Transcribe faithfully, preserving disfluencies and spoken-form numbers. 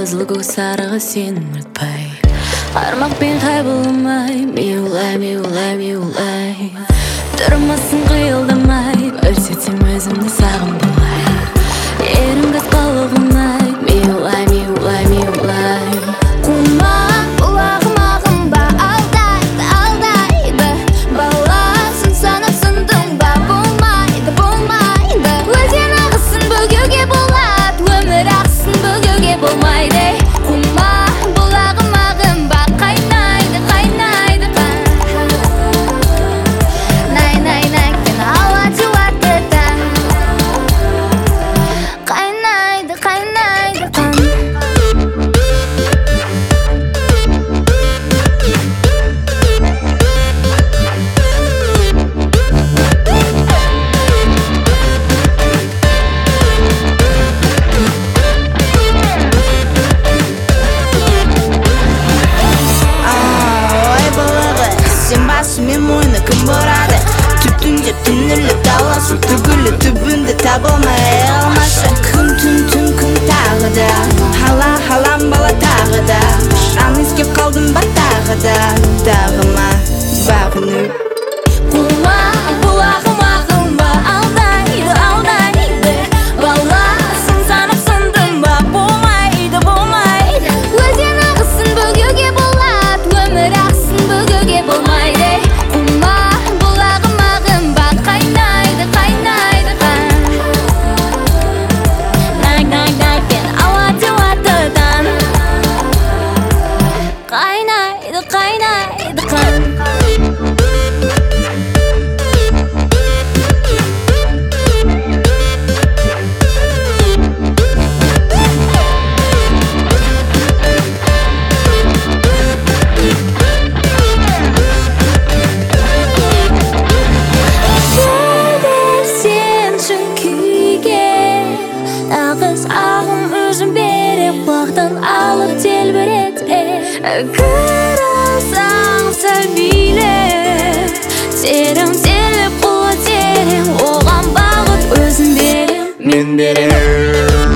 қызыл көк сарығы сен ұмытпай қармақпен қайбылмай миулай миулай миулай тұрмасын қиылдамай көрсетсем өзімді сағынбай ерім қасқалық ұнай миулай миулай миулай қума бұлағым ағым ба алдайды алдайды баласын санап сындың ба болмайды болмайды өзен ағысын бөгеуге болады өмір ағысын бөгеуге болмайды қума бұлағым ағым ба қайнайды қайнайды най най най кен ауа жуатыда қайнайды қайнайды қан Мен мойны кім бұрады түптің деп түніліп дала су түгілі түбінде табылмай алмашы күн түн түн күн тағы да хала халам бала тағы да жан ескеп қалдым ба тағы да тағыма бағынып қума бұлағым ағым ба алдайды алдайды баласын санап сындың ба болмайды болмайды өзен ағысын бөгеуге болады өмір ағысын бөгеуге болмайды қума бұлағым ағым ба қайнайды қайнайды қан най най най кен ауа жуатыдан қайнайды қайнайды қан алып телбірете кір алсаң сәл билеп терең теліп құлы терең оған бағыт өзін берем мен берем